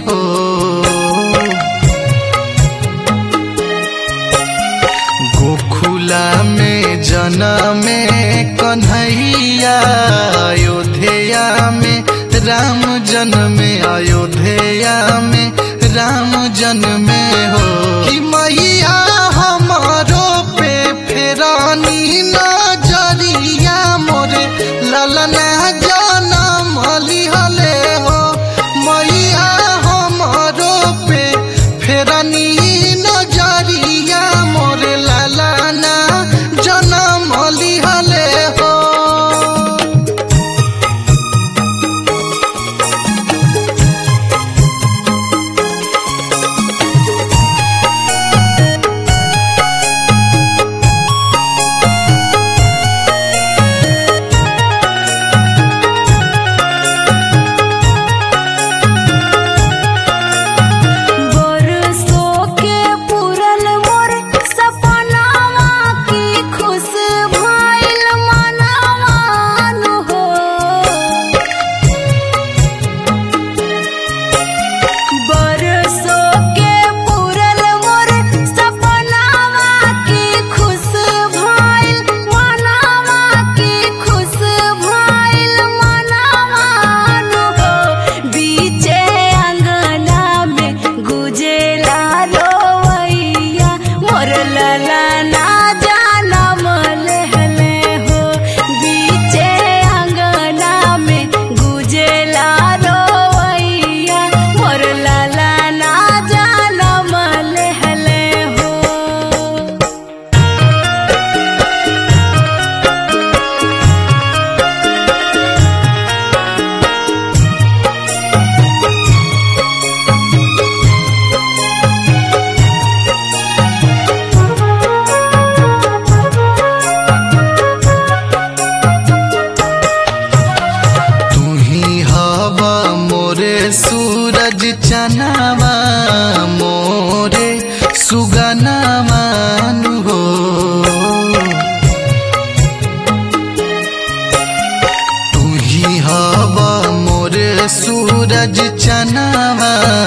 हो। गोकुला में जनमे कन्हैया, अयोध्या में राम जन्मे, अयोध्या में राम जन्मे हो। कि मैया हमारो पे फेरानी नजरिया, मोरे ललना जनम लिहले हो। मैया हमारो पे फेरानी नजरिया, मोरे ललना जनम लिहले हो। सूरज चनावा मोरे सुगनावा हो। तू ही हवा मोरे सूरज चनावा